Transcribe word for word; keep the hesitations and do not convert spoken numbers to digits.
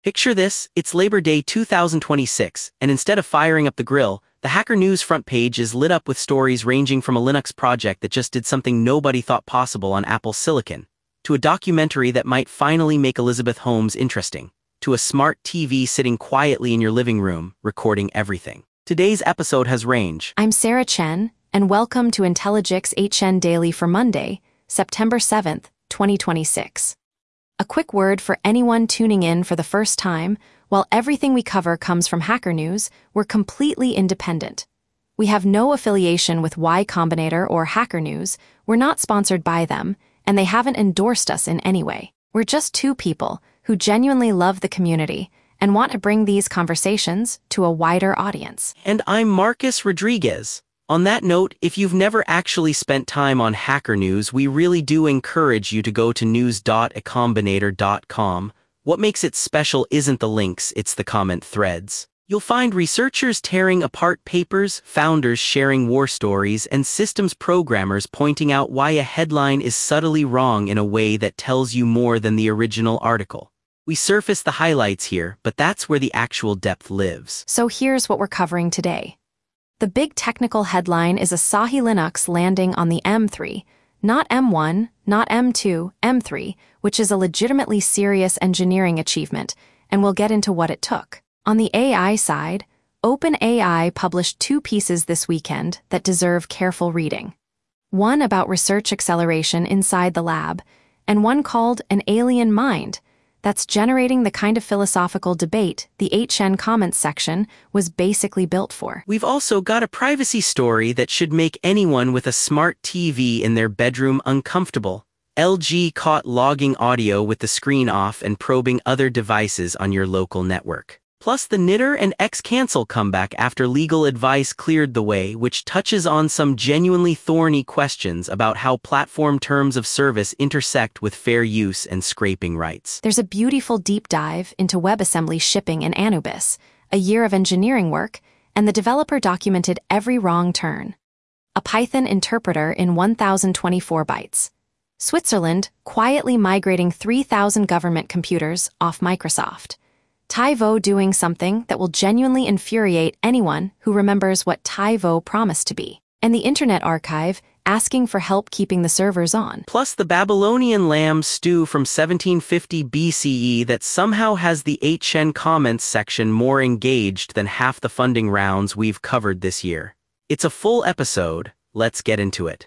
Picture this, it's Labor Day two thousand twenty-six, and instead of firing up the grill, the Hacker News front page is lit up with stories ranging from a Linux project that just did something nobody thought possible on Apple Silicon, to a documentary that might finally make Elizabeth Holmes interesting, to a smart T V sitting quietly in your living room, recording everything. Today's episode has range. I'm Sarah Chen, and welcome to IntelliGix H N Daily for Monday, September seventh, twenty twenty-six. A quick word for anyone tuning in for the first time: while everything we cover comes from Hacker News, we're completely independent. We have no affiliation with Y Combinator or Hacker News, we're not sponsored by them, and they haven't endorsed us in any way. We're just two people who genuinely love the community and want to bring these conversations to a wider audience. And I'm Marcus Rodriguez. On that note, if you've never actually spent time on Hacker News, we really do encourage you to go to news dot y combinator dot com. What makes it special isn't the links, it's the comment threads. You'll find researchers tearing apart papers, founders sharing war stories, and systems programmers pointing out why a headline is subtly wrong in a way that tells you more than the original article. We surface the highlights here, but that's where the actual depth lives. So here's what we're covering today. The big technical headline is Asahi Linux landing on the M three, not M one, not M two, M three, which is a legitimately serious engineering achievement, and we'll get into what it took. On the A I side, OpenAI published two pieces this weekend that deserve careful reading. One about research acceleration inside the lab, and one called An Alien Mind, that's generating the kind of philosophical debate the H N comments section was basically built for. We've also got a privacy story that should make anyone with a smart T V in their bedroom uncomfortable. L G caught logging audio with the screen off and probing other devices on your local network. Plus the Knitter and X-Cancel comeback after legal advice cleared the way, which touches on some genuinely thorny questions about how platform terms of service intersect with fair use and scraping rights. There's a beautiful deep dive into WebAssembly shipping in Anubis, a year of engineering work, and the developer documented every wrong turn. A Python interpreter in one thousand twenty-four bytes. Switzerland quietly migrating three thousand government computers off Microsoft. TiVo doing something that will genuinely infuriate anyone who remembers what TiVo promised to be. And the Internet Archive asking for help keeping the servers on. Plus the Babylonian lamb stew from seventeen fifty B C E that somehow has the H N comments section more engaged than half the funding rounds we've covered this year. It's a full episode, let's get into it.